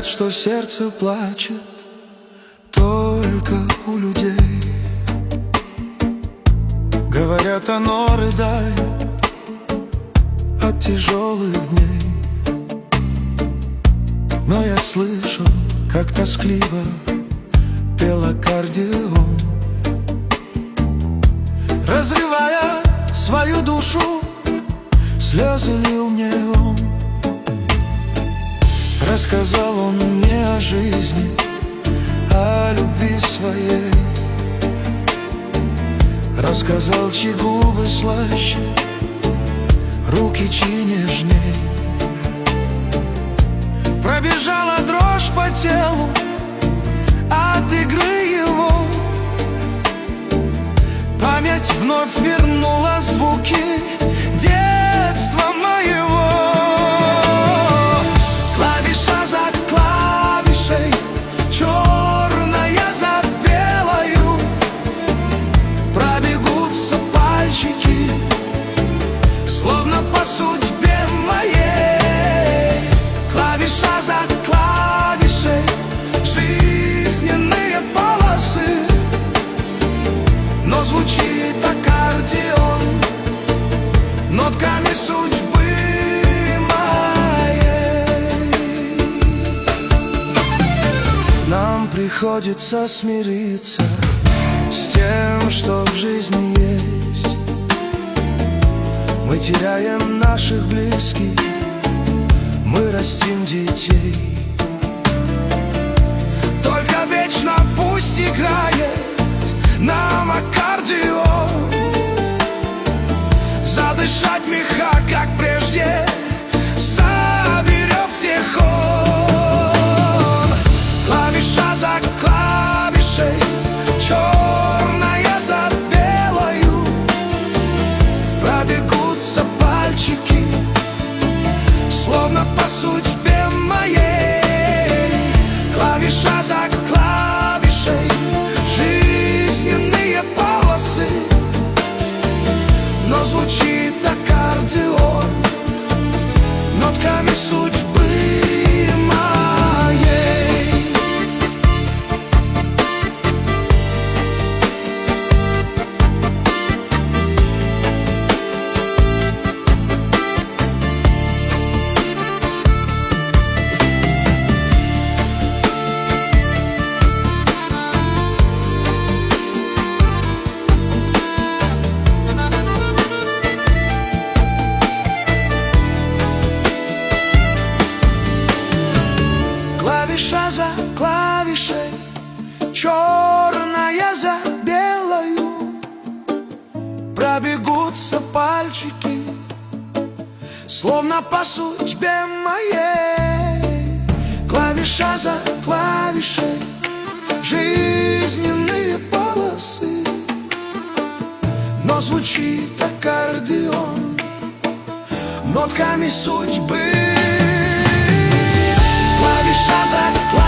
Говорят, что сердце плачет только у людей. Говорят, оно рыдает от тяжелых дней. Но я слышал, как тоскливо пел аккордеон, разрывая свою душу, слезы лил мне он. Рассказал он мне о жизни, о любви своей. Рассказал, чьи губы слаще, руки чьи нежней. Пробежала дрожь по телу от игры его. Память вновь вернула звуки детства моего. Клавиша за клавишей, черная за белою, пробегутся пальчики, словно по судьбе моей. Клавиша за клавишей, жизненные полосы, но звучит аккордеон нотками судьбы моей. Нам приходится смириться с тем, что в жизни есть. Мы теряем наших близких, мы растим детей. Только вечно пусть играет нам аккордеон, задышать меха, как прежде, соберет всех он. Клавиша за клавишей, черная за белою, пробегутся пальчики, словно по судьбе моей. Клавиша за клавишей, жизненные полосы, но звучит аккордеон нотками судьбы моей. Клавиша за клавишей, черная за белою, пробегутся пальчики, словно по судьбе моей. Клавиша за клавишей, жизненные полосы, но звучит аккордеон нотками судьбы. Клавиша за клавишей,